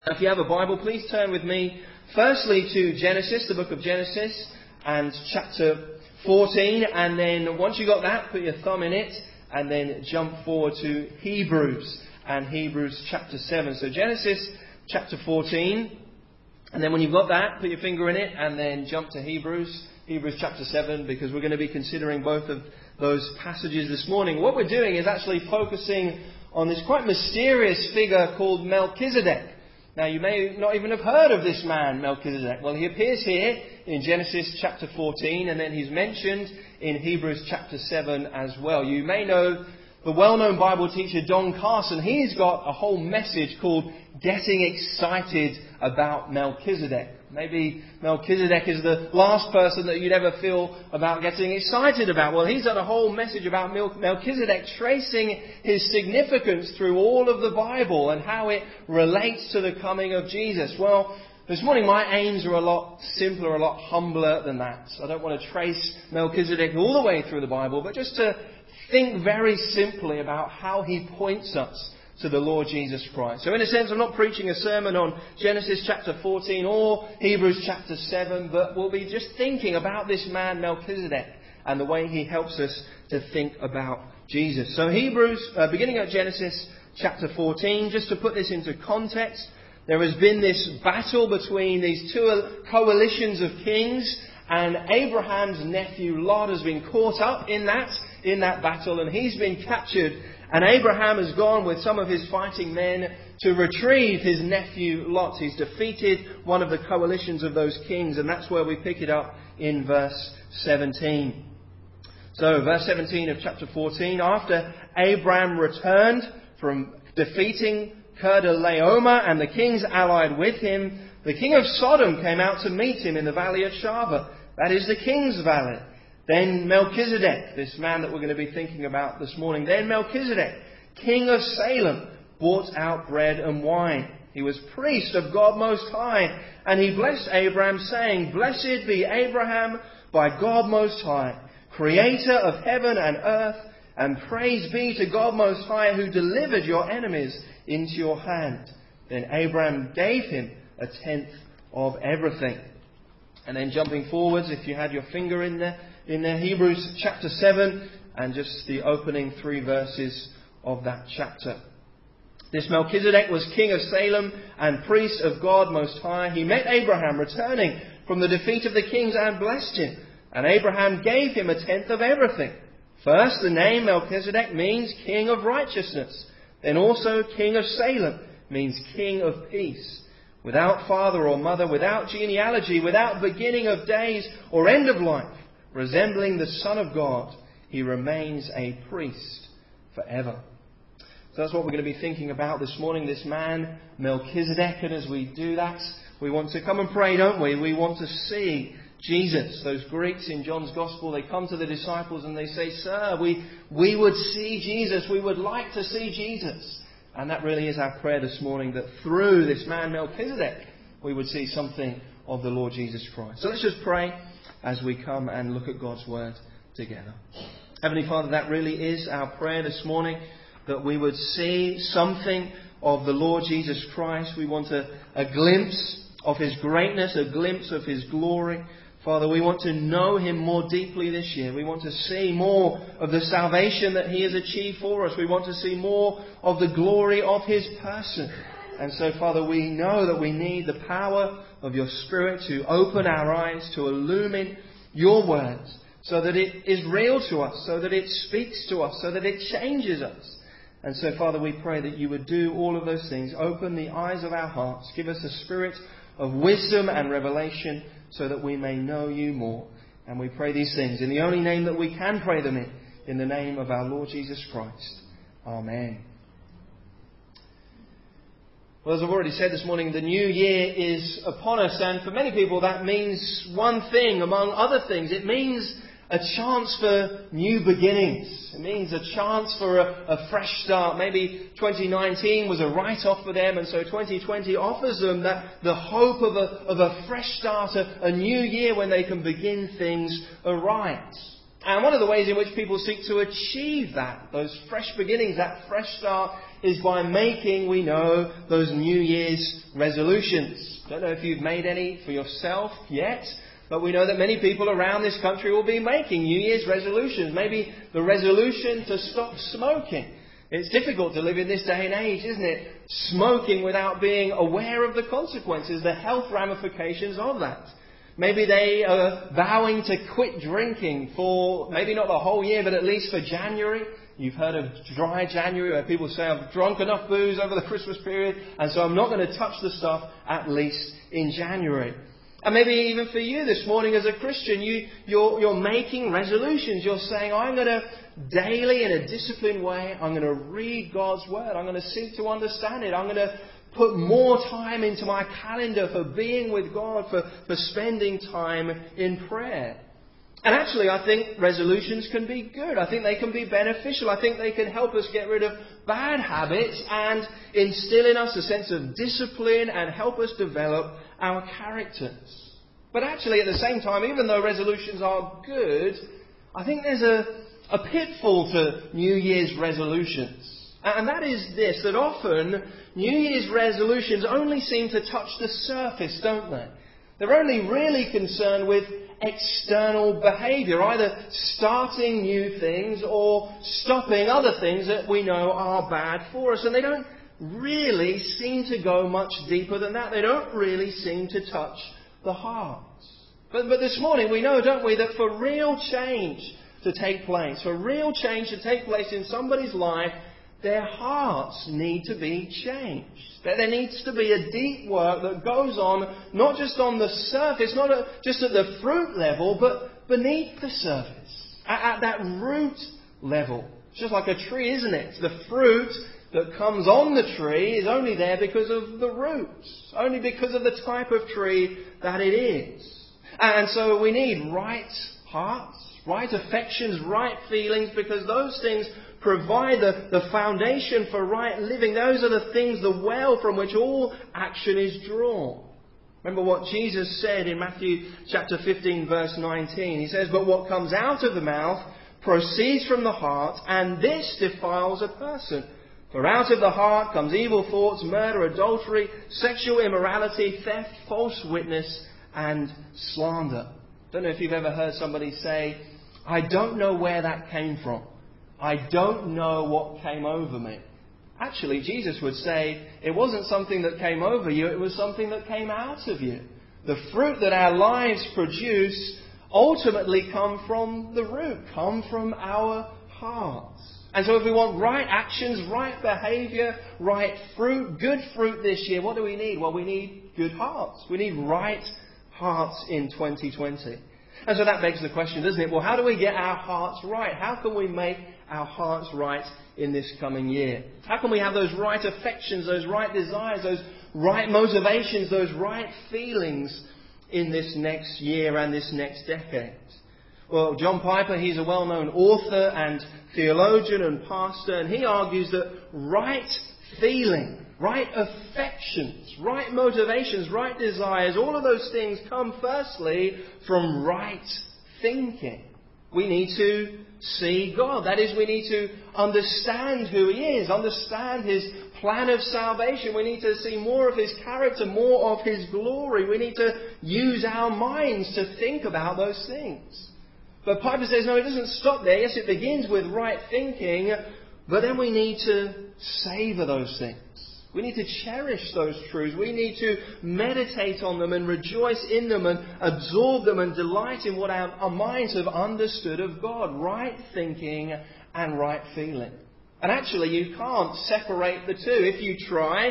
If you have a Bible, please turn with me firstly to Genesis, the book of Genesis, and chapter 14. And then once you got that, put your thumb in it, and then jump forward to Hebrews and Hebrews chapter 7. So Genesis chapter 14. And then when you've got that, put your finger in it, and then jump to Hebrews chapter 7, because we're going to be considering both of those passages this morning. What we're doing is actually focusing on this quite mysterious figure called Melchizedek. Now, you may not even have heard of this man, Melchizedek. Well, he appears here in Genesis chapter 14, and then he's mentioned in Hebrews chapter 7 as well. You may know the well-known Bible teacher Don Carson. He's got a whole message called Getting Excited About Melchizedek. Maybe Melchizedek is the last person that you'd ever feel about getting excited about. Well, he's got a whole message about Melchizedek, tracing his significance through all of the Bible and how it relates to the coming of Jesus. Well, this morning my aims are a lot simpler, a lot humbler than that. I don't want to trace Melchizedek all the way through the Bible, but just to think very simply about how he points us to the Lord Jesus Christ. So in a sense, I'm not preaching a sermon on Genesis chapter 14 or Hebrews chapter 7, but we'll be just thinking about this man Melchizedek and the way he helps us to think about Jesus. So Hebrews, beginning at Genesis chapter 14, just to put this into context, there has been this battle between these two coalitions of kings, and Abraham's nephew Lot has been caught up in that battle, and he's been captured. And Abraham has gone with some of his fighting men to retrieve his nephew Lot. He's defeated one of the coalitions of those kings, and that's where we pick it up in verse 17. So, verse 17 of chapter 14, after Abraham returned from defeating Kedorlaomer and the kings allied with him, the king of Sodom came out to meet him in the valley of Shaveh. That is the king's valley. Then Melchizedek, this man that we're going to be thinking about this morning, then Melchizedek, king of Salem, brought out bread and wine. He was priest of God Most High, and he blessed Abraham, saying, Blessed be Abraham by God Most High, creator of heaven and earth, and praise be to God Most High, who delivered your enemies into your hand. Then Abraham gave him a tenth of everything. And then jumping forwards, if you had your finger in there, Hebrews chapter 7, and just the opening 3 verses of that chapter. This Melchizedek was king of Salem and priest of God Most High. He met Abraham returning from the defeat of the kings and blessed him. And Abraham gave him a tenth of everything. First, the name Melchizedek means king of righteousness. Then also king of Salem means king of peace. Without father or mother, without genealogy, without beginning of days or end of life, resembling the Son of God, he remains a priest forever. So that's what we're going to be thinking about this morning, this man, Melchizedek. And as we do that, we want to come and pray, don't we? We want to see Jesus. Those Greeks in John's Gospel, they come to the disciples and they say, Sir, we would see Jesus. We would like to see Jesus. And that really is our prayer this morning, that through this man Melchizedek, we would see something of the Lord Jesus Christ. So let's just pray as we come and look at God's Word together. Heavenly Father, that really is our prayer this morning, that we would see something of the Lord Jesus Christ. We want a glimpse of His greatness, a glimpse of His glory. Father, we want to know Him more deeply this year. We want to see more of the salvation that He has achieved for us. We want to see more of the glory of His person. And so, Father, we know that we need the power of Your Spirit to open our eyes, to illumine Your words, so that it is real to us, so that it speaks to us, so that it changes us. And so, Father, we pray that You would do all of those things. Open the eyes of our hearts. Give us a spirit of wisdom and revelation, so that we may know You more. And we pray these things in the only name that we can pray them in the name of our Lord Jesus Christ. Amen. Well, as I've already said this morning, the new year is upon us, and for many people that means one thing among other things. It means a chance for new beginnings. It means a chance for a fresh start. Maybe 2019 was a write-off for them, and so 2020 offers them the hope of a fresh start, a new year when they can begin things aright. And one of the ways in which people seek to achieve that, those fresh beginnings, that fresh start, is by making, we know, those New Year's resolutions. Don't know if you've made any for yourself yet, but we know that many people around this country will be making New Year's resolutions. Maybe the resolution to stop smoking. It's difficult to live in this day and age, isn't it? Smoking without being aware of the consequences, the health ramifications of that. Maybe they are vowing to quit drinking for maybe not the whole year, but at least for January. You've heard of dry January, where people say, I've drunk enough booze over the Christmas period, and so I'm not going to touch the stuff at least in January. And maybe even for you this morning as a Christian, you're making resolutions. You're saying, I'm going to daily, in a disciplined way, I'm going to read God's Word. I'm going to seek to understand it. I'm going to put more time into my calendar for being with God, for spending time in prayer. And actually, I think resolutions can be good. I think they can be beneficial. I think they can help us get rid of bad habits and instill in us a sense of discipline and help us develop our characters. But actually, at the same time, even though resolutions are good, I think there's a pitfall to New Year's resolutions. And that is this, that often New Year's resolutions only seem to touch the surface, don't they? They're only really concerned with external behaviour, either starting new things or stopping other things that we know are bad for us. And they don't really seem to go much deeper than that. They don't really seem to touch the heart. But this morning we know, don't we, that for real change to take place, for real change to take place in somebody's life, their hearts need to be changed. There needs to be a deep work that goes on, not just on the surface, not just at the fruit level, but beneath the surface, at that root level. It's just like a tree, isn't it? The fruit that comes on the tree is only there because of the roots, only because of the type of tree that it is. And so we need right hearts, right affections, right feelings, because those things provide the foundation for right living. Those are the things, the well from which all action is drawn. Remember what Jesus said in Matthew chapter 15 verse 19. He says, but what comes out of the mouth proceeds from the heart, and this defiles a person. For out of the heart comes evil thoughts, murder, adultery, sexual immorality, theft, false witness, and slander. Don't know if you've ever heard somebody say, I don't know where that came from. I don't know what came over me. Actually, Jesus would say, it wasn't something that came over you, it was something that came out of you. The fruit that our lives produce ultimately come from the root, come from our hearts. And so if we want right actions, right behaviour, right fruit, good fruit this year, what do we need? Well, we need good hearts. We need right hearts in 2020. And so that begs the question, doesn't it? Well, how do we get our hearts right? How can we make our hearts right in this coming year? How can we have those right affections, those right desires, those right motivations, those right feelings in this next year and this next decade? Well, John Piper, he's a well-known author and theologian and pastor, and he argues that right feeling, right affections, right motivations, right desires, all of those things come firstly from right thinking. We need to see God. That is, we need to understand who He is, understand His plan of salvation. We need to see more of His character, more of His glory. We need to use our minds to think about those things. But Piper says, no, it doesn't stop there. Yes, it begins with right thinking, but then we need to savour those things. We need to cherish those truths. We need to meditate on them and rejoice in them and absorb them and delight in what our minds have understood of God. Right thinking and right feeling. And actually, you can't separate the two. If you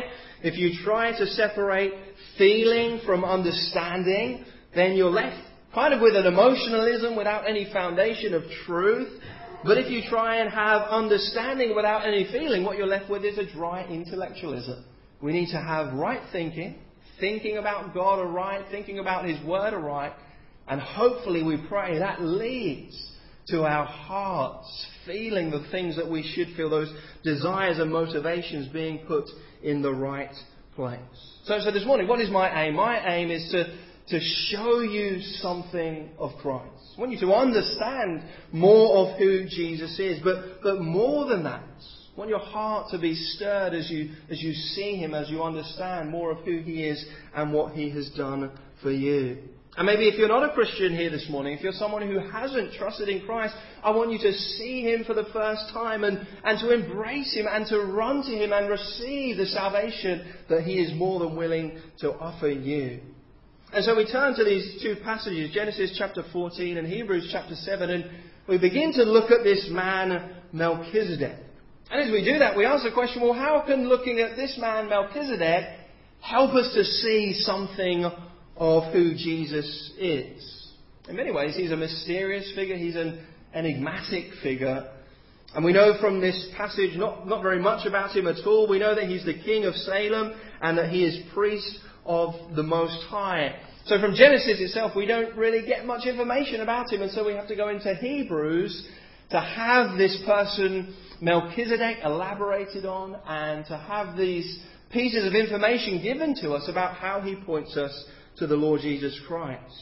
try to separate feeling from understanding, then you're left kind of with an emotionalism without any foundation of truth. But if you try and have understanding without any feeling, what you're left with is a dry intellectualism. We need to have right thinking, thinking about God aright, thinking about His Word aright, and hopefully we pray that leads to our hearts feeling the things that we should feel, those desires and motivations being put in the right place. So this morning, what is my aim? My aim is to show you something of Christ. I want you to understand more of who Jesus is. But more than that, I want your heart to be stirred as you see him, as you understand more of who he is and what he has done for you. And maybe if you're not a Christian here this morning, if you're someone who hasn't trusted in Christ, I want you to see him for the first time and to embrace him and to run to him and receive the salvation that he is more than willing to offer you. And so we turn to these two passages, Genesis chapter 14 and Hebrews chapter 7, and we begin to look at this man Melchizedek. And as we do that, we ask the question, well, how can looking at this man Melchizedek help us to see something of who Jesus is? In many ways, he's a mysterious figure. He's an enigmatic figure. And we know from this passage not very much about him at all. We know that he's the king of Salem and that he is priest of the Most High. So from Genesis itself, we don't really get much information about him. And so we have to go into Hebrews to have this person, Melchizedek, elaborated on and to have these pieces of information given to us about how he points us to the Lord Jesus Christ.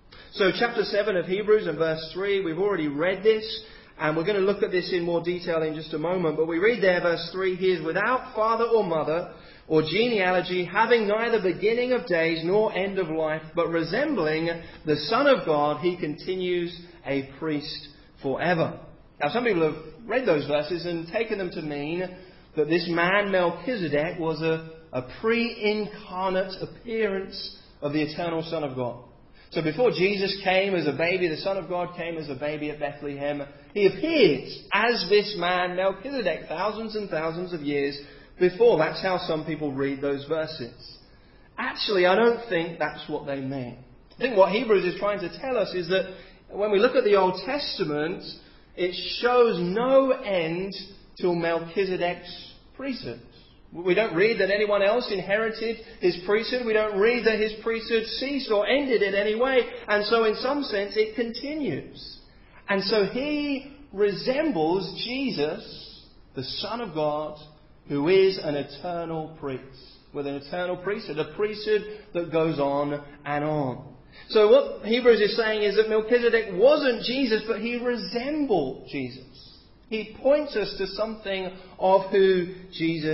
So chapter 7 of Hebrews and verse 3, we've already read this, and we're going to look at this in more detail in just a moment. But we read there, verse 3, he is without father or mother or genealogy, having neither beginning of days nor end of life, but resembling the Son of God, he continues a priest forever. Now some people have read those verses and taken them to mean that this man Melchizedek was a pre-incarnate appearance of the eternal Son of God. So before Jesus came as a baby, the Son of God came as a baby at Bethlehem, he appeared as this man Melchizedek thousands and thousands of years before. That's how some people read those verses. Actually, I don't think that's what they mean. I think what Hebrews is trying to tell us is that when we look at the Old Testament, it shows no end to Melchizedek's priesthood. We don't read that anyone else inherited his priesthood. We don't read that his priesthood ceased or ended in any way. And so in some sense it continues. And so he resembles Jesus, the Son of God, who is an eternal priest, with an eternal priesthood, a priesthood that goes on and on. So what Hebrews is saying is that Melchizedek wasn't Jesus, but he resembled Jesus. He points us to something of who Jesus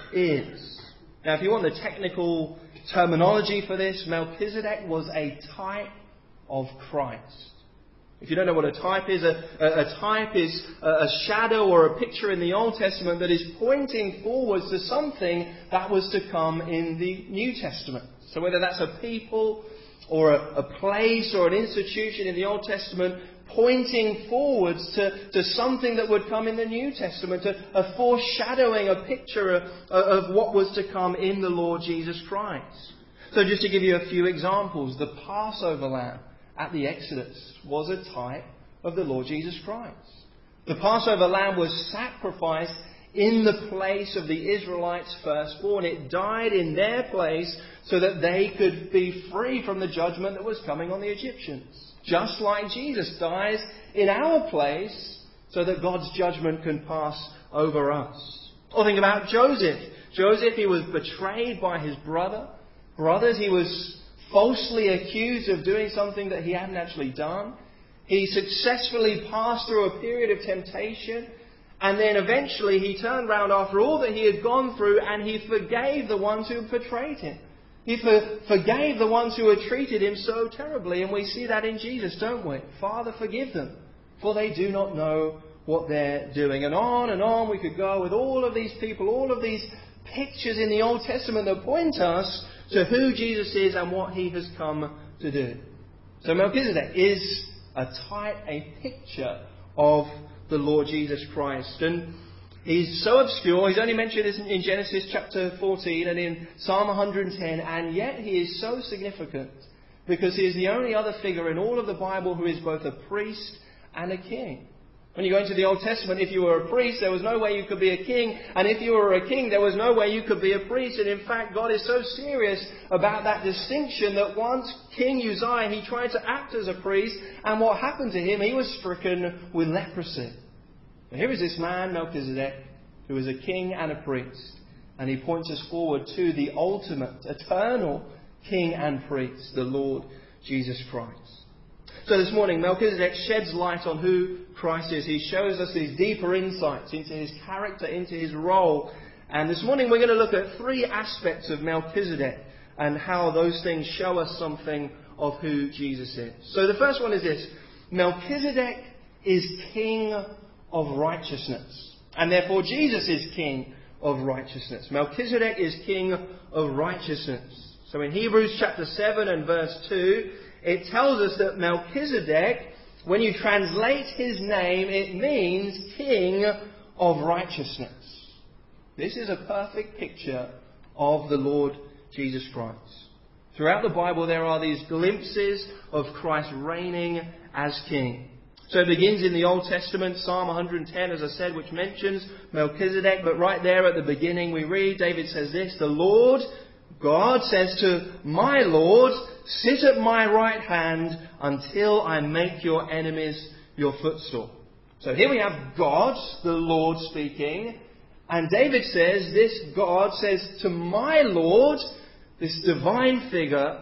is. Now, if you want the technical terminology for this, Melchizedek was a type of Christ. If you don't know what a type is a shadow or a picture in the Old Testament that is pointing forwards to something that was to come in the New Testament. So whether that's a people or a place or an institution in the Old Testament, pointing forwards to something that would come in the New Testament, a foreshadowing, a picture of what was to come in the Lord Jesus Christ. So just to give you a few examples, the Passover lamb at the Exodus was a type of the Lord Jesus Christ. The Passover lamb was sacrificed in the place of the Israelites' firstborn. It died in their place so that they could be free from the judgment that was coming on the Egyptians. Just like Jesus dies in our place so that God's judgment can pass over us. Or think about Joseph. Joseph, he was betrayed by his brothers. He was falsely accused of doing something that he hadn't actually done. He successfully passed through a period of temptation. And then eventually he turned round after all that he had gone through and he forgave the ones who betrayed him. He forgave the ones who had treated him so terribly. And we see that in Jesus, don't we? Father, forgive them, for they do not know what they're doing. And on we could go with all of these people, all of these pictures in the Old Testament that point us to who Jesus is and what he has come to do. So Melchizedek is a type, a picture of the Lord Jesus Christ. And he's so obscure, he's only mentioned in Genesis chapter 14 and in Psalm 110, and yet he is so significant because he is the only other figure in all of the Bible who is both a priest and a king. When you go into the Old Testament, if you were a priest, there was no way you could be a king. And if you were a king, there was no way you could be a priest. And in fact, God is so serious about that distinction that once King Uzziah, he tried to act as a priest. And what happened to him? He was stricken with leprosy. But here is this man, Melchizedek, who is a king and a priest. And he points us forward to the ultimate, eternal King and priest, the Lord Jesus Christ. So this morning, Melchizedek sheds light on who Christ is. He shows us these deeper insights into his character, into his role. And this morning we're going to look at three aspects of Melchizedek and how those things show us something of who Jesus is. So the first one is this: Melchizedek is king of righteousness. And therefore Jesus is king of righteousness. Melchizedek is king of righteousness. So in Hebrews chapter 7 and verse 2, it tells us that Melchizedek, when you translate his name, it means king of righteousness. This is a perfect picture of the Lord Jesus Christ. Throughout the Bible there are these glimpses of Christ reigning as king. So it begins in the Old Testament, Psalm 110, as I said, which mentions Melchizedek. But right there at the beginning we read, David says this: "The Lord God says to my Lord, sit at my right hand until I make your enemies your footstool." So here we have God, the Lord, speaking. And David says, this God says to my Lord, this divine figure,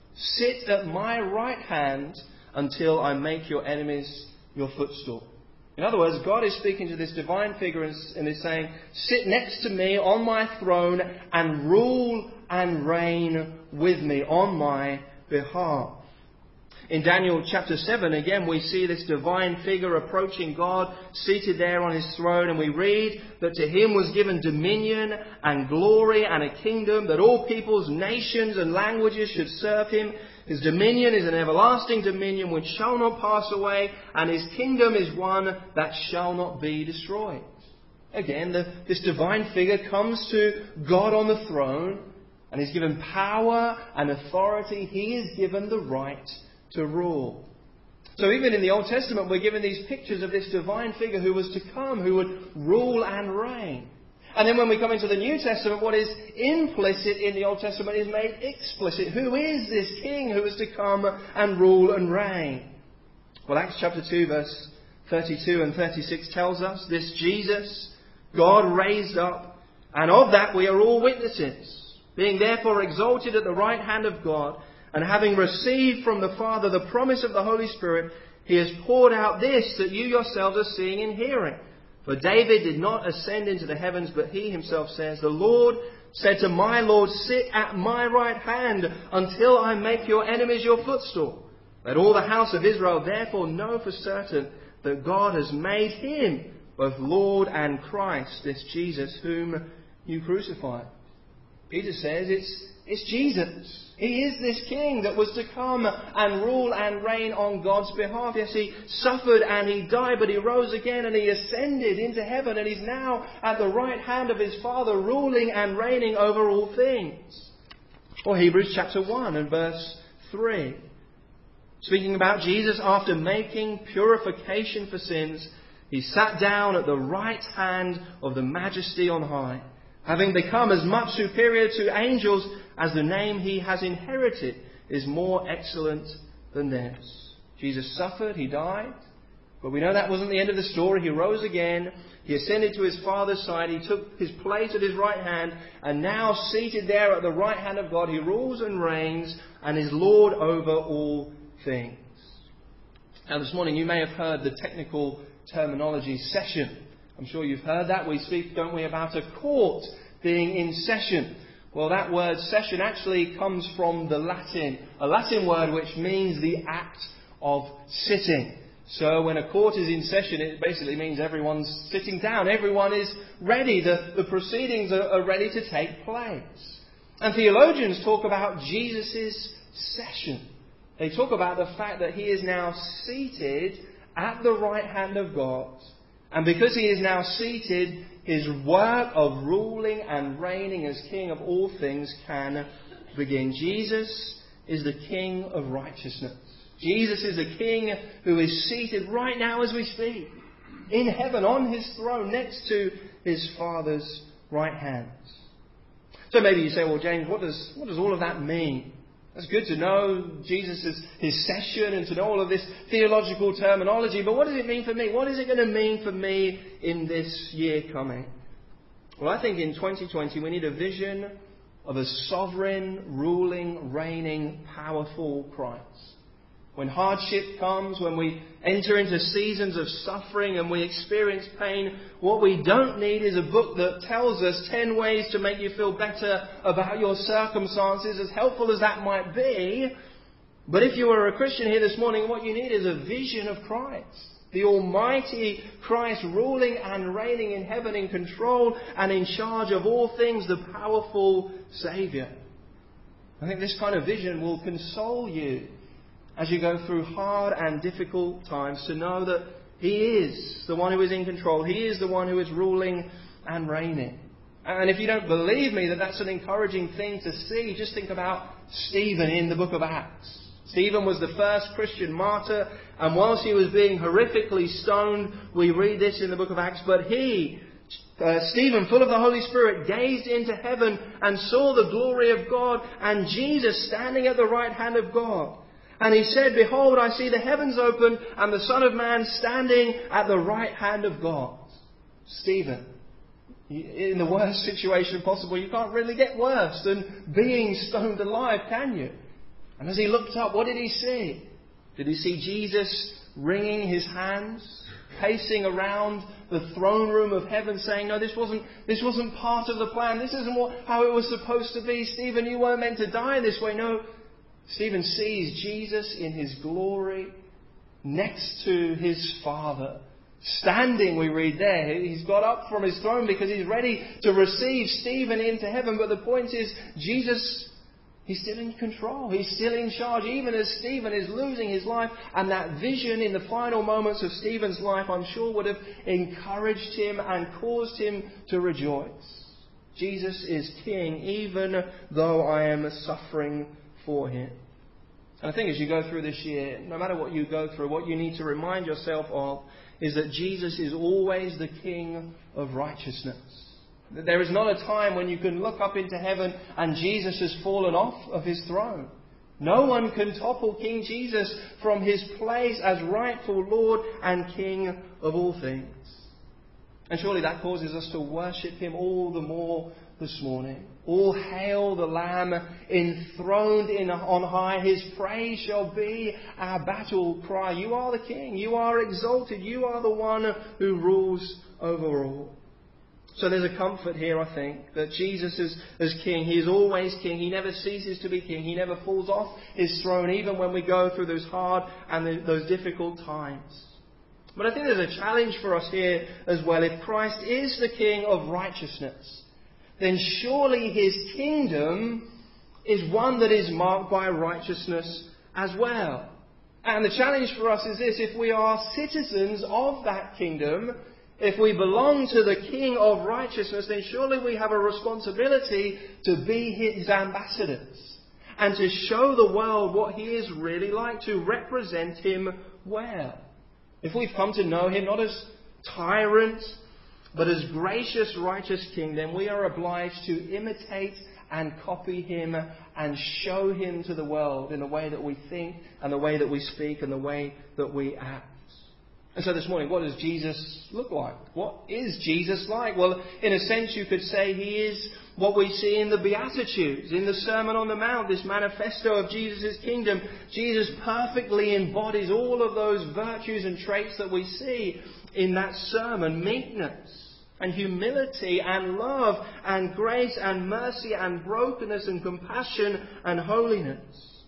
sit at my right hand until I make your enemies your footstool. In other words, God is speaking to this divine figure and is saying, sit next to me on my throne and rule and reign with me on my behalf. In Daniel chapter 7, again, we see this divine figure approaching God, seated there on his throne, and we read that to him was given dominion and glory and a kingdom, that all peoples, nations and languages should serve him. His dominion is an everlasting dominion which shall not pass away, and his kingdom is one that shall not be destroyed. Again, this divine figure comes to God on the throne, and he's given power and authority. He is given the right to rule. So even in the Old Testament, we're given these pictures of this divine figure who was to come, who would rule and reign. And then when we come into the New Testament, what is implicit in the Old Testament is made explicit. Who is this king who is to come and rule and reign? Well, Acts chapter 2, verse 32 and 36 tells us this Jesus, God raised up, and of that we are all witnesses. Being therefore exalted at the right hand of God, and having received from the Father the promise of the Holy Spirit, he has poured out this that you yourselves are seeing and hearing. For David did not ascend into the heavens, but he himself says, the Lord said to my Lord, sit at my right hand until I make your enemies your footstool. Let all the house of Israel therefore know for certain that God has made him both Lord and Christ, this Jesus whom you crucified. Peter says it's Jesus. He is this king that was to come and rule and reign on God's behalf. Yes, he suffered and he died, but he rose again and he ascended into heaven, and he's now at the right hand of his Father, ruling and reigning over all things. Or Hebrews chapter 1 and verse 3. Speaking about Jesus, after making purification for sins, he sat down at the right hand of the Majesty on high, having become as much superior to angels as the name he has inherited is more excellent than theirs. Jesus suffered, he died, but we know that wasn't the end of the story. He rose again, he ascended to his Father's side, he took his place at his right hand, and now seated there at the right hand of God, he rules and reigns and is Lord over all things. Now this morning you may have heard the technical terminology session. I'm sure you've heard that. We speak, don't we, about a court being in session. Well, that word session actually comes from the Latin, a Latin word which means the act of sitting. So when a court is in session, it basically means everyone's sitting down. Everyone is ready. The proceedings are ready to take place. And theologians talk about Jesus' session. They talk about the fact that he is now seated at the right hand of God. And because he is now seated, his work of ruling and reigning as King of all things can begin. Jesus is the King of righteousness. Jesus is the King who is seated right now as we speak, in heaven, on his throne, next to his Father's right hand. So maybe you say, well, James, what does all of that mean? It's good to know Jesus' his session and to know all of this theological terminology, but what does it mean for me? What is it going to mean for me in this year coming? Well, I think in 2020 we need a vision of a sovereign, ruling, reigning, powerful Christ. When hardship comes, when we enter into seasons of suffering and we experience pain, what we don't need is a book that tells us 10 ways to make you feel better about your circumstances, as helpful as that might be. But if you are a Christian here this morning, what you need is a vision of Christ. The Almighty Christ ruling and reigning in heaven, in control and in charge of all things, the powerful Saviour. I think this kind of vision will console you as you go through hard and difficult times, to know that He is the one who is in control. He is the one who is ruling and reigning. And if you don't believe me that that's an encouraging thing to see, just think about Stephen in the book of Acts. Stephen was the first Christian martyr, and whilst he was being horrifically stoned, we read this in the book of Acts, but Stephen, full of the Holy Spirit, gazed into heaven and saw the glory of God and Jesus standing at the right hand of God. And he said, "Behold, I see the heavens open and the Son of Man standing at the right hand of God." Stephen, in the worst situation possible, you can't really get worse than being stoned alive, can you? And as he looked up, what did he see? Did he see Jesus wringing his hands, pacing around the throne room of heaven, saying, "No, this wasn't part of the plan. This isn't how it was supposed to be. Stephen, you weren't meant to die this way." No. Stephen sees Jesus in His glory next to His Father. Standing, we read there. He's got up from His throne because He's ready to receive Stephen into heaven. But the point is, Jesus, He's still in control. He's still in charge, even as Stephen is losing his life. And that vision in the final moments of Stephen's life, I'm sure, would have encouraged him and caused him to rejoice. Jesus is King, even though I am suffering for Him. And I think as you go through this year, no matter what you go through, what you need to remind yourself of is that Jesus is always the King of righteousness. There is not a time when you can look up into heaven and Jesus has fallen off of His throne. No one can topple King Jesus from His place as rightful Lord and King of all things. And surely that causes us to worship Him all the more this morning. All hail the Lamb enthroned on high. His praise shall be our battle cry. You are the King. You are exalted. You are the one who rules over all. So there's a comfort here, I think, that Jesus is as King. He is always King. He never ceases to be King. He never falls off His throne, even when we go through those hard and those difficult times. But I think there's a challenge for us here as well. If Christ is the King of righteousness, then surely His kingdom is one that is marked by righteousness as well. And the challenge for us is this: if we are citizens of that kingdom, if we belong to the King of righteousness, then surely we have a responsibility to be His ambassadors and to show the world what He is really like, to represent Him well. If we've come to know Him not as tyrant, but as gracious, righteous King, then we are obliged to imitate and copy Him and show Him to the world in the way that we think and the way that we speak and the way that we act. And so this morning, what does Jesus look like? What is Jesus like? Well, in a sense, you could say He is what we see in the Beatitudes, in the Sermon on the Mount, this manifesto of Jesus' kingdom. Jesus perfectly embodies all of those virtues and traits that we see in that sermon: meekness and humility and love and grace and mercy and brokenness and compassion and holiness.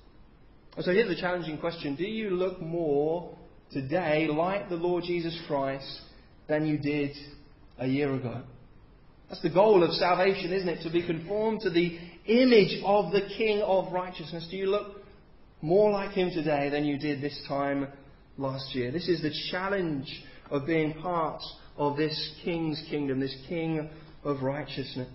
And so here's the challenging question: do you look more today like the Lord Jesus Christ than you did a year ago? That's the goal of salvation, isn't it? To be conformed to the image of the King of righteousness. Do you look more like Him today than you did this time last year? This is the challenge of being part of this King's kingdom, this King of righteousness.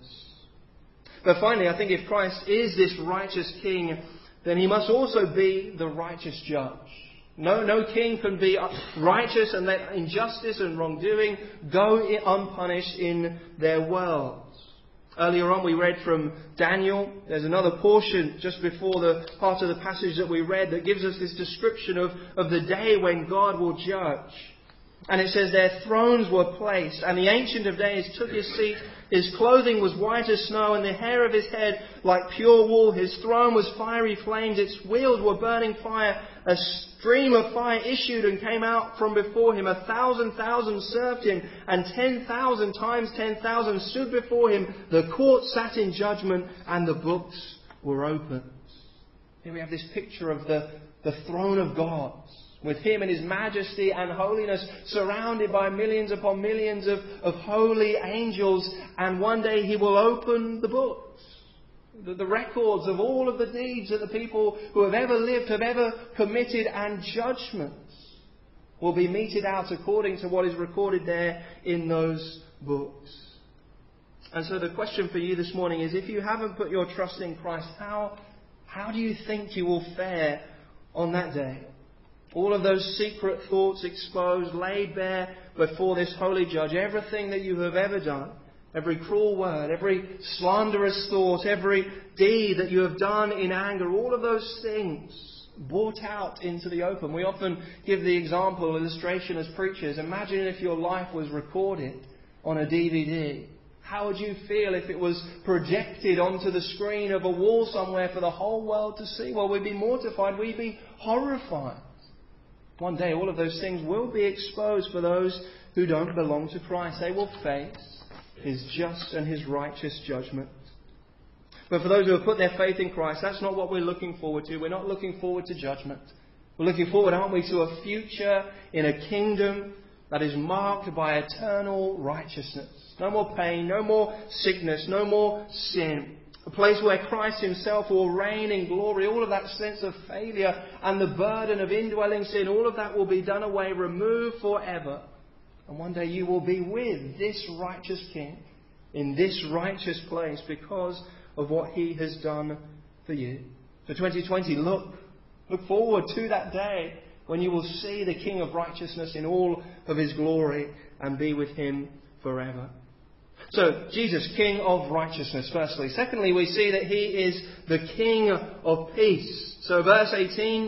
But finally, I think if Christ is this righteous King, then He must also be the righteous judge. No king can be righteous and let injustice and wrongdoing go unpunished in their world. Earlier on we read from Daniel. There's another portion just before the part of the passage that we read that gives us this description of the day when God will judge. And it says, their thrones were placed, and the Ancient of Days took his seat His clothing was white as snow, and the hair of his head like pure wool. His throne was fiery flames. Its wheels were burning fire. A stream of fire issued and came out from before him. 1,000,000 served him, and 10,000 times 10,000 stood before him. The court sat in judgment, and the books were opened. Here we have this picture of the throne of God, with Him in His majesty and holiness, surrounded by millions upon millions of holy angels. And one day He will open the books, the records of all of the deeds that the people who have ever lived, have ever committed, and judgments will be meted out according to what is recorded there in those books. And so the question for you this morning is, if you haven't put your trust in Christ, how do you think you will fare on that day? All of those secret thoughts exposed, laid bare before this holy judge. Everything that you have ever done, every cruel word, every slanderous thought, every deed that you have done in anger, all of those things brought out into the open. We often give the example, illustration as preachers. Imagine if your life was recorded on a DVD. How would you feel if it was projected onto the screen of a wall somewhere for the whole world to see? Well, we'd be mortified. We'd be horrified. One day all of those things will be exposed for those who don't belong to Christ. They will face His just and His righteous judgment. But for those who have put their faith in Christ, that's not what we're looking forward to. We're not looking forward to judgment. We're looking forward, aren't we, to a future in a kingdom that is marked by eternal righteousness. No more pain, no more sickness, no more sin. A place where Christ Himself will reign in glory. All of that sense of failure and the burden of indwelling sin, all of that will be done away, removed forever. And one day you will be with this righteous King in this righteous place because of what He has done for you. For 2020, look forward to that day when you will see the King of righteousness in all of His glory and be with Him forever. So, Jesus, King of righteousness, firstly. Secondly, we see that He is the King of peace. So, verse 18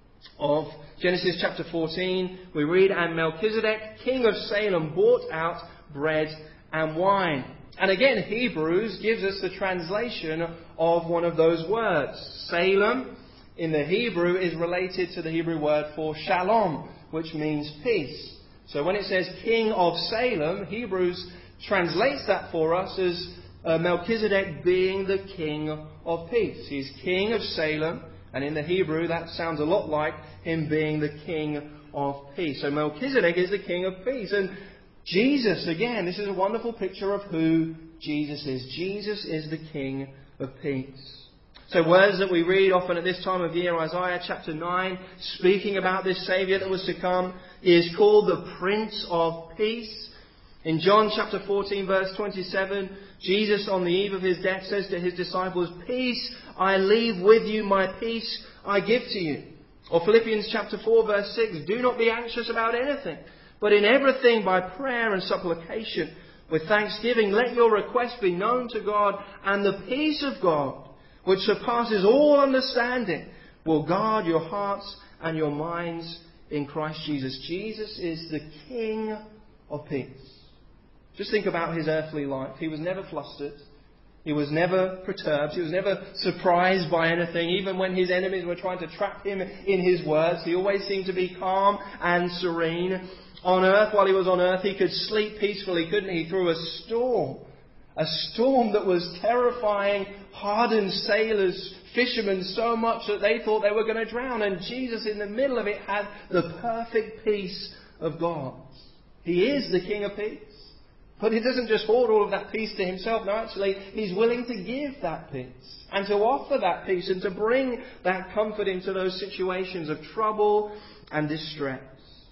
of Genesis chapter 14, we read, "And Melchizedek, king of Salem, brought out bread and wine." And again, Hebrews gives us the translation of one of those words. Salem, in the Hebrew, is related to the Hebrew word for shalom, which means peace. So when it says King of Salem, Hebrews translates that for us as Melchizedek being the King of peace. He's King of Salem, and in the Hebrew that sounds a lot like Him being the King of peace. So Melchizedek is the King of peace. And Jesus, again, this is a wonderful picture of who Jesus is. Jesus is the King of peace. So words that we read often at this time of year, Isaiah chapter 9, speaking about this Saviour that was to come, He is called the Prince of Peace. In John chapter 14 verse 27, Jesus on the eve of His death says to His disciples, "Peace I leave with you, my peace I give to you." Or Philippians chapter 4 verse 6, "Do not be anxious about anything, but in everything by prayer and supplication, with thanksgiving, let your requests be known to God, and the peace of God, which surpasses all understanding, will guard your hearts and your minds in Christ Jesus." Jesus is the King of peace. Just think about His earthly life. He was never flustered. He was never perturbed. He was never surprised by anything. Even when His enemies were trying to trap Him in His words, He always seemed to be calm and serene. On earth, while He was on earth, He could sleep peacefully, couldn't He? Through a storm that was terrifying hardened sailors, fishermen, so much that they thought they were going to drown. And Jesus, in the middle of it, had the perfect peace of God. He is the King of peace. But He doesn't just hoard all of that peace to Himself. No, actually, He's willing to give that peace and to offer that peace and to bring that comfort into those situations of trouble and distress.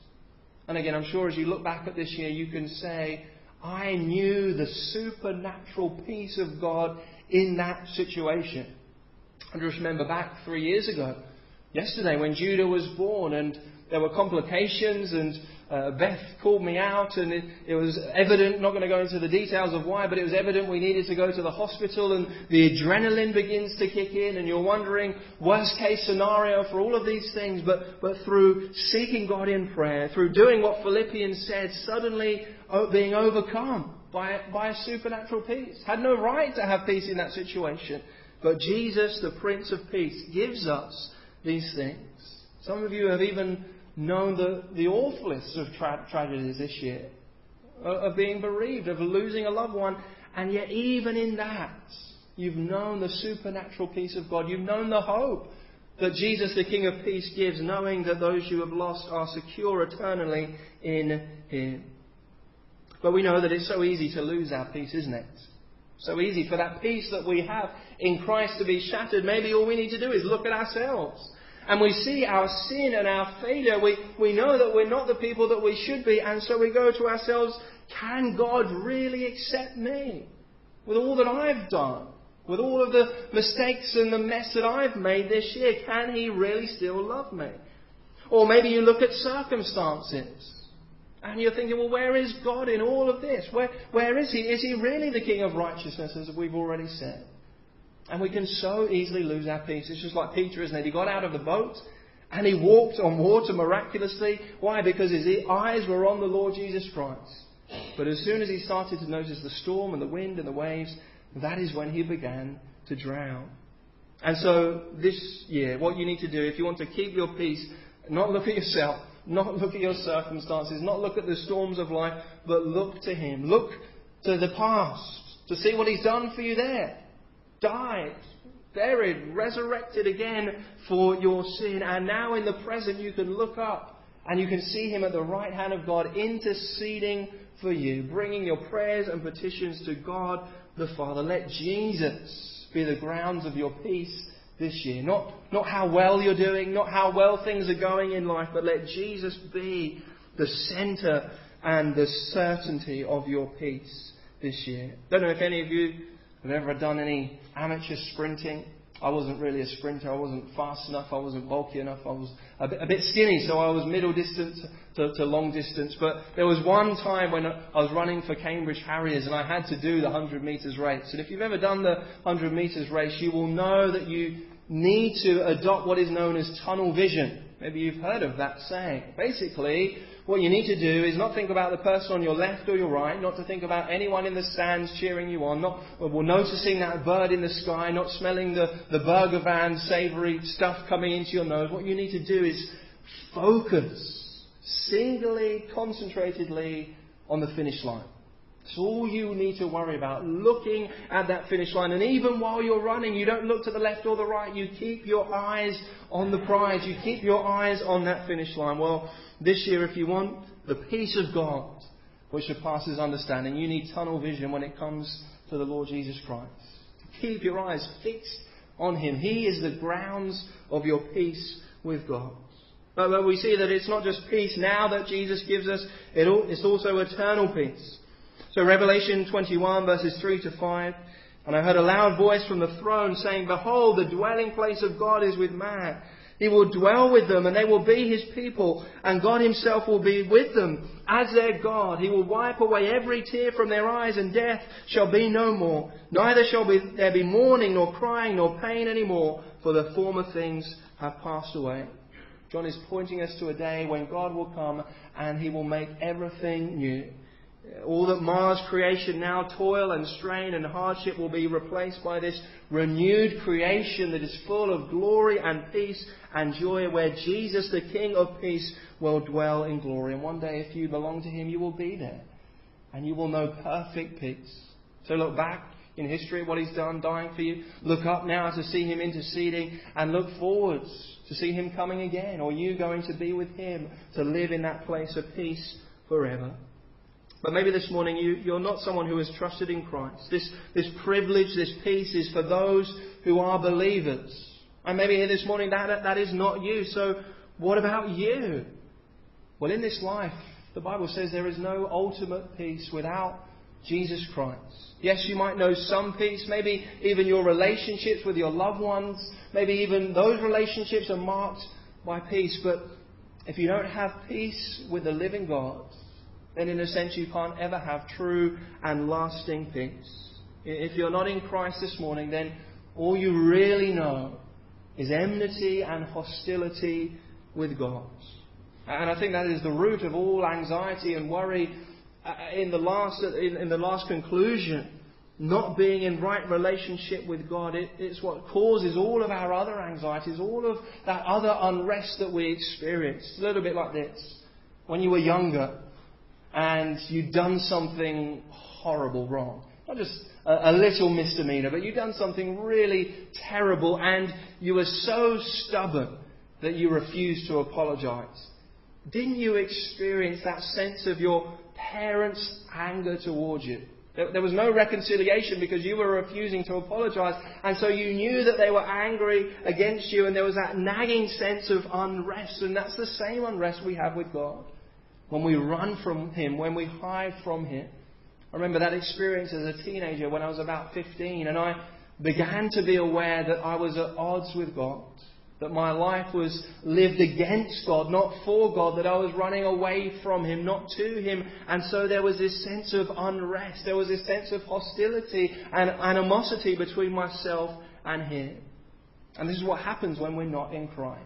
And again, I'm sure as you look back at this year, you can say, I knew the supernatural peace of God in that situation. I just remember back 3 years ago, yesterday, when Judah was born, and there were complications, and Beth called me out, and it was evident, not going to go into the details of why, but it was evident we needed to go to the hospital, and the adrenaline begins to kick in, and you're wondering, worst case scenario for all of these things, but through seeking God in prayer, through doing what Philippians said, suddenly being overcome by a supernatural peace. Had no right to have peace in that situation. But Jesus, the Prince of Peace, gives us these things. Some of you have even known the awfulest of tragedies this year. Of being bereaved, of losing a loved one. And yet even in that, you've known the supernatural peace of God. You've known the hope that Jesus, the King of Peace, gives, knowing that those you have lost are secure eternally in Him. But we know that it's so easy to lose our peace, isn't it? So easy for that peace that we have in Christ to be shattered. Maybe all we need to do is look at ourselves. And we see our sin and our failure. We know that we're not the people that we should be. And so we go to ourselves, can God really accept me? With all that I've done? With all of the mistakes and the mess that I've made this year, can He really still love me? Or maybe you look at circumstances and you're thinking, well, where is God in all of this? Where is He? Is He really the King of righteousness, as we've already said? And we can so easily lose our peace. It's just like Peter, isn't it? He got out of the boat and he walked on water miraculously. Why? Because his eyes were on the Lord Jesus Christ. But as soon as he started to notice the storm and the wind and the waves, that is when he began to drown. And so this year, what you need to do, if you want to keep your peace, not look at yourself, not look at your circumstances, not look at the storms of life, but look to Him. Look to the past, to see what He's done for you there. Died, buried, resurrected again for your sin. And now in the present you can look up and you can see Him at the right hand of God interceding for you, bringing your prayers and petitions to God the Father. Let Jesus be the grounds of your peace this year. Not how well you're doing, not how well things are going in life, but let Jesus be the centre and the certainty of your peace this year. Don't know if any of you have ever done any amateur sprinting. I wasn't really a sprinter. I wasn't fast enough. I wasn't bulky enough. I was a bit skinny, so I was middle distance to long distance. But there was one time when I was running for Cambridge Harriers and I had to do the 100 metres race. And if you've ever done the 100 metres race, you will know that you need to adopt what is known as tunnel vision. Maybe you've heard of that saying. Basically, what you need to do is not think about the person on your left or your right, not to think about anyone in the stands cheering you on, not noticing that bird in the sky, not smelling the burger van savoury stuff coming into your nose. What you need to do is focus singly, concentratedly on the finish line. That's all you need to worry about, looking at that finish line. And even while you're running, you don't look to the left or the right. You keep your eyes on the prize. You keep your eyes on that finish line. Well, this year, if you want the peace of God, which surpasses understanding, you need tunnel vision when it comes to the Lord Jesus Christ. Keep your eyes fixed on Him. He is the grounds of your peace with God. But we see that it's not just peace now that Jesus gives us, it's also eternal peace. So Revelation 21 verses 3 to 5. And I heard a loud voice from the throne saying, "Behold, the dwelling place of God is with man. He will dwell with them and they will be His people. And God Himself will be with them as their God. He will wipe away every tear from their eyes and death shall be no more. Neither shall there be mourning nor crying nor pain any more, for the former things have passed away." John is pointing us to a day when God will come and He will make everything new. All that mars creation now, toil and strain and hardship, will be replaced by this renewed creation that is full of glory and peace and joy, where Jesus, the King of Peace, will dwell in glory. And one day, if you belong to Him, you will be there. And you will know perfect peace. So look back in history at what He's done, dying for you. Look up now to see Him interceding. And look forwards to see Him coming again. Or you going to be with Him to live in that place of peace forever. But maybe this morning you're not someone who has trusted in Christ. This privilege, this peace is for those who are believers. And maybe here this morning that is not you. So what about you? Well, in this life, the Bible says there is no ultimate peace without Jesus Christ. Yes, you might know some peace. Maybe even your relationships with your loved ones. Maybe even those relationships are marked by peace. But if you don't have peace with the living God, then in a sense you can't ever have true and lasting peace. If you're not in Christ this morning, then all you really know is enmity and hostility with God. And I think that is the root of all anxiety and worry in the last conclusion, not being in right relationship with God, it's what causes all of our other anxieties, all of that other unrest that we experience. It's a little bit like this. When you were younger and you'd done something horrible wrong, not just a little misdemeanor, but you'd done something really terrible and you were so stubborn that you refused to apologise. Didn't you experience that sense of your parents' anger towards you? There was no reconciliation because you were refusing to apologise. And so you knew that they were angry against you, and there was that nagging sense of unrest. And that's the same unrest we have with God. When we run from Him, when we hide from Him. I remember that experience as a teenager when I was about 15, and I began to be aware that I was at odds with God. That my life was lived against God, not for God, that I was running away from Him, not to Him. And so there was this sense of unrest, there was this sense of hostility and animosity between myself and Him. And this is what happens when we're not in Christ.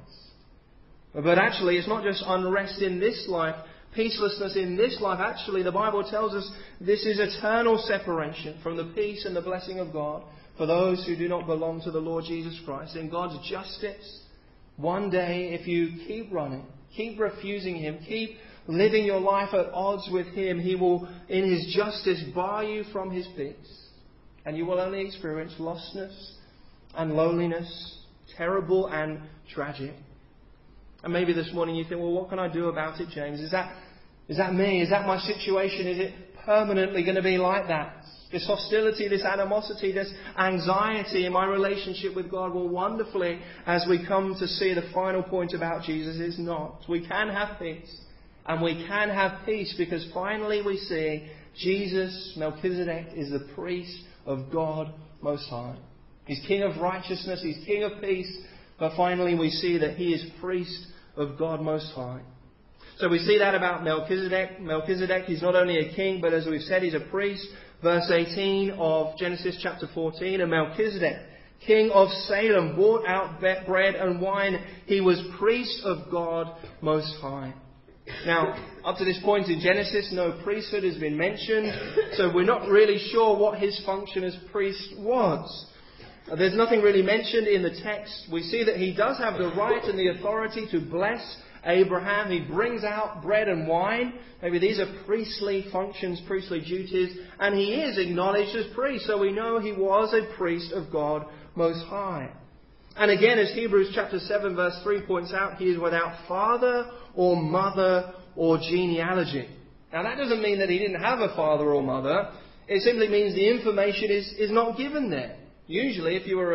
But actually, it's not just unrest in this life, peacelessness in this life. Actually, the Bible tells us this is eternal separation from the peace and the blessing of God for those who do not belong to the Lord Jesus Christ. In God's justice, one day, if you keep running, keep refusing Him, keep living your life at odds with Him, He will, in His justice, bar you from His peace. And you will only experience lostness and loneliness, terrible and tragic. And maybe this morning you think, well, what can I do about it, James? Is that me? Is that my situation? Is it permanently going to be like that? This hostility, this animosity, this anxiety in my relationship with God. Well, wonderfully, as we come to see the final point about Jesus, is not. We can have peace. And we can have peace because finally we see Jesus, Melchizedek, is the priest of God Most High. He's King of righteousness. He's King of peace. But finally we see that He is priest of God Most High. So we see that about Melchizedek. Melchizedek, he's not only a king, but as we've said, he's a priest. Verse 18 of Genesis chapter 14, and Melchizedek, king of Salem, brought out bread and wine. He was priest of God Most High. Now, up to this point in Genesis, no priesthood has been mentioned, so we're not really sure what his function as priest was. There's nothing really mentioned in the text. We see that he does have the right and the authority to bless Abraham. He brings out bread and wine. Maybe these are priestly functions, priestly duties. And he is acknowledged as priest. So we know he was a priest of God Most High. And again, as Hebrews chapter 7 verse 3 points out, he is without father or mother or genealogy. Now that doesn't mean that he didn't have a father or mother. It simply means the information is not given there. Usually if you were a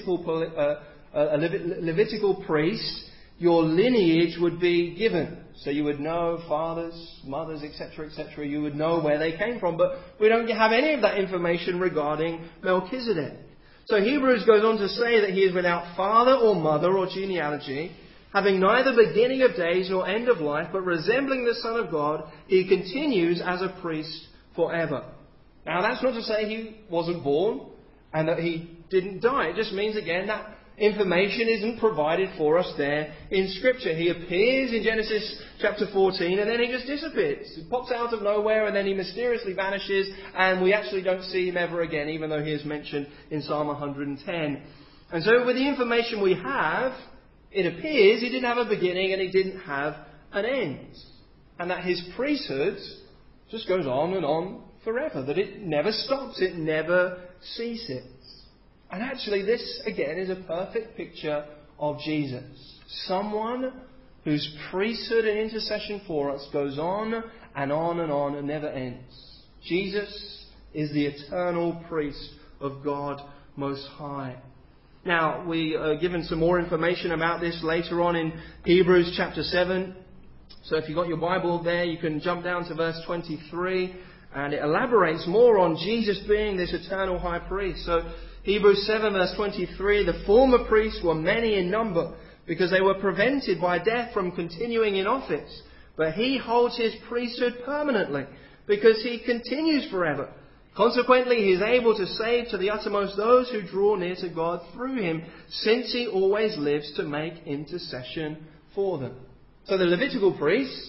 Levitical priest, your lineage would be given. So you would know fathers, mothers, etc., etc. You would know where they came from. But we don't have any of that information regarding Melchizedek. So Hebrews goes on to say that he is without father or mother or genealogy, having neither beginning of days nor end of life, but resembling the Son of God, he continues as a priest forever. Now that's not to say he wasn't born and that he didn't die. It just means again that information isn't provided for us there in Scripture. He appears in Genesis chapter 14 and then he just disappears. He pops out of nowhere and then he mysteriously vanishes and we actually don't see him ever again, even though he is mentioned in Psalm 110. And so with the information we have, it appears he didn't have a beginning and he didn't have an end. And that his priesthood just goes on and on forever. That it never stops, it never ceases. And actually this, again, is a perfect picture of Jesus. Someone whose priesthood and intercession for us goes on and on and on and never ends. Jesus is the eternal priest of God Most High. Now, we are given some more information about this later on in Hebrews chapter 7. So if you've got your Bible there, you can jump down to verse 23. And it elaborates more on Jesus being this eternal high priest. So Hebrews 7 verse 23, the former priests were many in number because they were prevented by death from continuing in office. But he holds his priesthood permanently because he continues forever. Consequently, he is able to save to the uttermost those who draw near to God through him, since he always lives to make intercession for them. So the Levitical priests,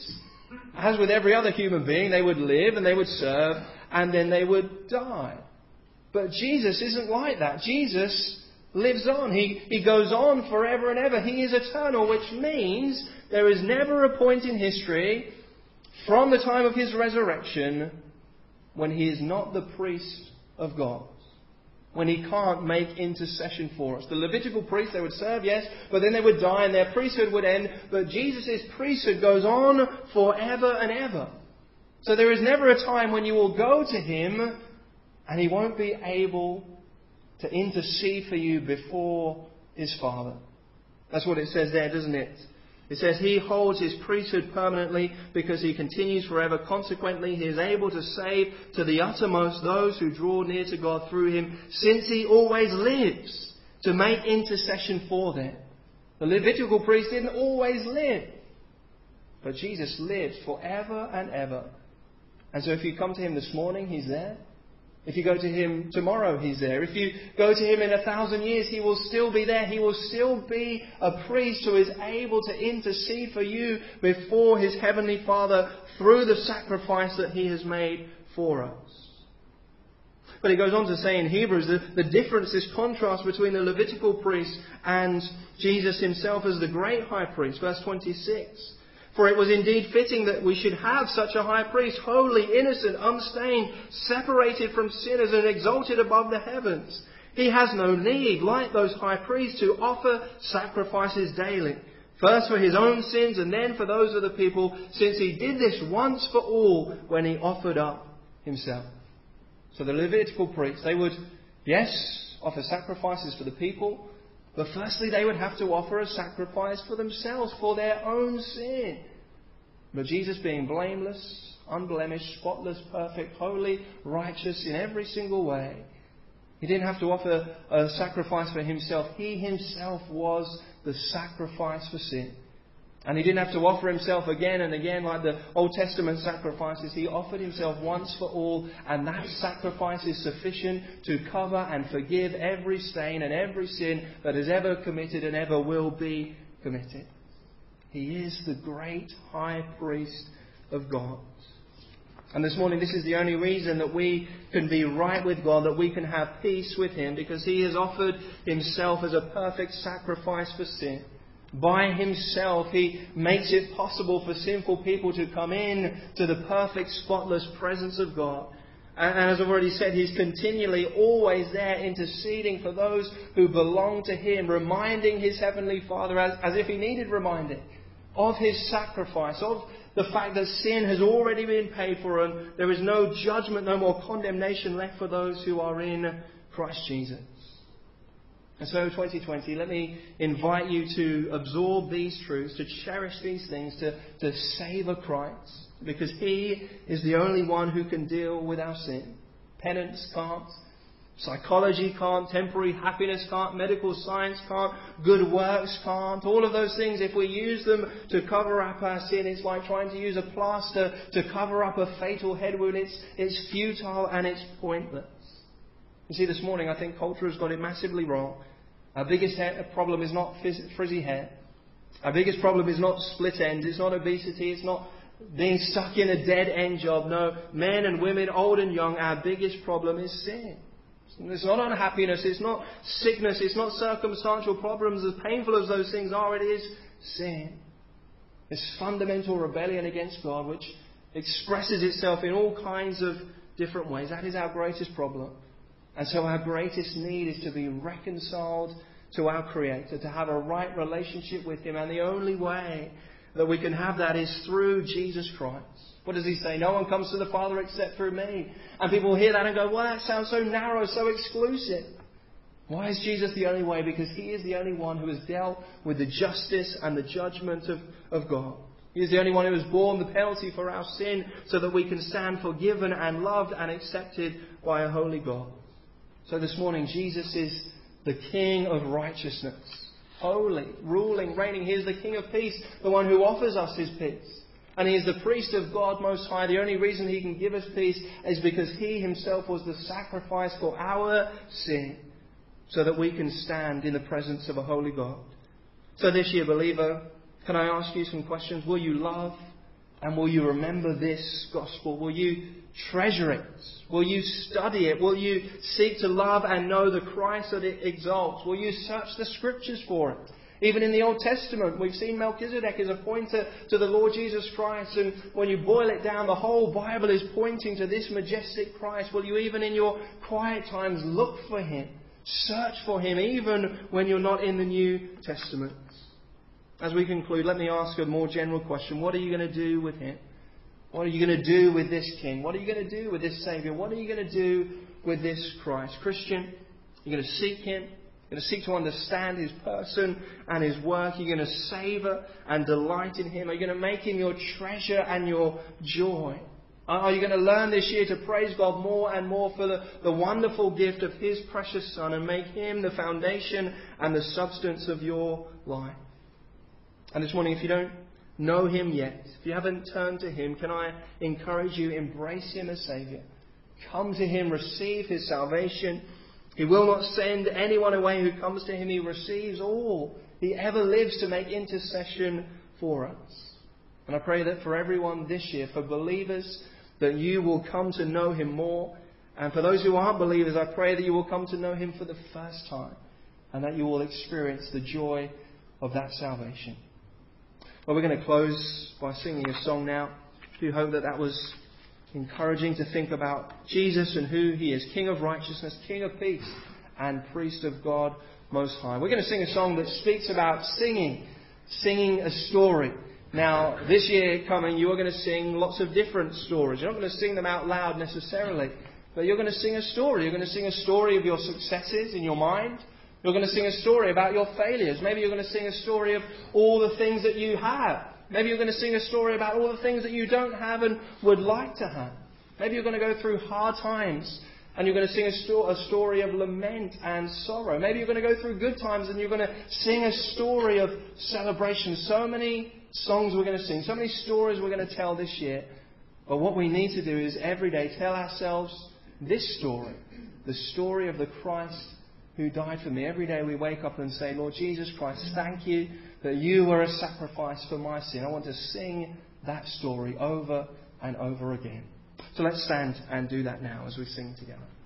As with every other human being, they would live and they would serve and then they would die. But Jesus isn't like that. Jesus lives on. He goes on forever and ever. He is eternal, which means there is never a point in history from the time of his resurrection when he is not the priest of God, when he can't make intercession for us. The Levitical priests, they would serve, yes, but then they would die and their priesthood would end. But Jesus' priesthood goes on forever and ever. So there is never a time when you will go to him and he won't be able to intercede for you before his Father. That's what it says there, doesn't it? It says he holds his priesthood permanently because he continues forever. Consequently, he is able to save to the uttermost those who draw near to God through him, since he always lives to make intercession for them. The Levitical priest didn't always live, but Jesus lives forever and ever. And so if you come to him this morning, he's there. If you go to him tomorrow, he's there. If you go to him in 1,000 years, he will still be there. He will still be a priest who is able to intercede for you before his heavenly Father through the sacrifice that he has made for us. But he goes on to say in Hebrews that the difference, this contrast between the Levitical priest and Jesus himself as the great high priest. Verse 26. For it was indeed fitting that we should have such a high priest, holy, innocent, unstained, separated from sinners and exalted above the heavens. He has no need, like those high priests, to offer sacrifices daily, first for his own sins and then for those of the people, since he did this once for all when he offered up himself. So the Levitical priests, they would, yes, offer sacrifices for the people, but firstly, they would have to offer a sacrifice for themselves, for their own sin. But Jesus, being blameless, unblemished, spotless, perfect, holy, righteous in every single way, he didn't have to offer a sacrifice for himself. He himself was the sacrifice for sin. And he didn't have to offer himself again and again like the Old Testament sacrifices. He offered himself once for all, and that sacrifice is sufficient to cover and forgive every stain and every sin that is ever committed and ever will be committed. He is the great high priest of God. And this morning, this is the only reason that we can be right with God, that we can have peace with him, because he has offered himself as a perfect sacrifice for sin. By himself, he makes it possible for sinful people to come in to the perfect, spotless presence of God. And as I've already said, he's continually always there interceding for those who belong to him, reminding his heavenly Father, as if he needed reminding, of his sacrifice, of the fact that sin has already been paid for and there is no judgment, no more condemnation left for those who are in Christ Jesus. And so 2020, let me invite you to absorb these truths, to cherish these things, to savour Christ, because he is the only one who can deal with our sin. Penance can't, psychology can't, temporary happiness can't, medical science can't, good works can't. All of those things, if we use them to cover up our sin, it's like trying to use a plaster to cover up a fatal head wound. It's futile and it's pointless. You see, this morning I think culture has got it massively wrong. Our biggest problem is not frizzy hair. Our biggest problem is not split ends. It's not obesity. It's not being stuck in a dead-end job. No, men and women, old and young, our biggest problem is sin. It's not unhappiness. It's not sickness. It's not circumstantial problems. As painful as those things are, it is sin. This fundamental rebellion against God, which expresses itself in all kinds of different ways. That is our greatest problem. And so our greatest need is to be reconciled to our Creator, to have a right relationship with him. And the only way that we can have that is through Jesus Christ. What does he say? No one comes to the Father except through me. And people hear that and go, well, that sounds so narrow, so exclusive. Why is Jesus the only way? Because he is the only one who has dealt with the justice and the judgment of God. He is the only one who has borne the penalty for our sin so that we can stand forgiven and loved and accepted by a holy God. So this morning, Jesus is the King of righteousness, holy, ruling, reigning. He is the King of peace, the one who offers us his peace. And he is the priest of God Most High. The only reason he can give us peace is because he himself was the sacrifice for our sin, so that we can stand in the presence of a holy God. So this year, believer, can I ask you some questions? Will you love And will you remember this gospel? Will you treasure it? Will you study it? Will you seek to love and know the Christ that it exalts? Will you search the Scriptures for it? Even in the Old Testament, we've seen Melchizedek as a pointer to the Lord Jesus Christ. And when you boil it down, the whole Bible is pointing to this majestic Christ. Will you, even in your quiet times, look for Him? Search for Him, even when you're not in the New Testament. As we conclude, let me ask a more general question. What are you going to do with Him? What are you going to do with this King? What are you going to do with this Saviour? What are you going to do with this Christ? Christian, you're going to seek Him. You're going to seek to understand His person and His work. You're going to savour and delight in Him. Are you going to make Him your treasure and your joy? Are you going to learn this year to praise God more and more for the wonderful gift of His precious Son and make Him the foundation and the substance of your life? And this morning, if you don't know Him yet, if you haven't turned to Him, can I encourage you, embrace Him as Saviour. Come to Him, receive His salvation. He will not send anyone away who comes to Him. He receives all. He ever lives to make intercession for us. And I pray that for everyone this year, for believers, that you will come to know Him more. And for those who aren't believers, I pray that you will come to know Him for the first time. And that you will experience the joy of that salvation. Well, we're going to close by singing a song now. I do hope that that was encouraging to think about Jesus and who He is. King of righteousness, King of peace, and priest of God Most High. We're going to sing a song that speaks about singing a story. Now, this year coming, you are going to sing lots of different stories. You're not going to sing them out loud necessarily, but you're going to sing a story. You're going to sing a story of your successes in your mind. You're going to sing a story about your failures. Maybe you're going to sing a story of all the things that you have. Maybe you're going to sing a story about all the things that you don't have and would like to have. Maybe you're going to go through hard times and you're going to sing a story of lament and sorrow. Maybe you're going to go through good times and you're going to sing a story of celebration. So many songs we're going to sing, so many stories we're going to tell this year. But what we need to do is every day tell ourselves this story, the story of the Christ who died for me. Every day we wake up and say, Lord Jesus Christ, thank you that you were a sacrifice for my sin. I want to sing that story over and over again. So let's stand and do that now as we sing together.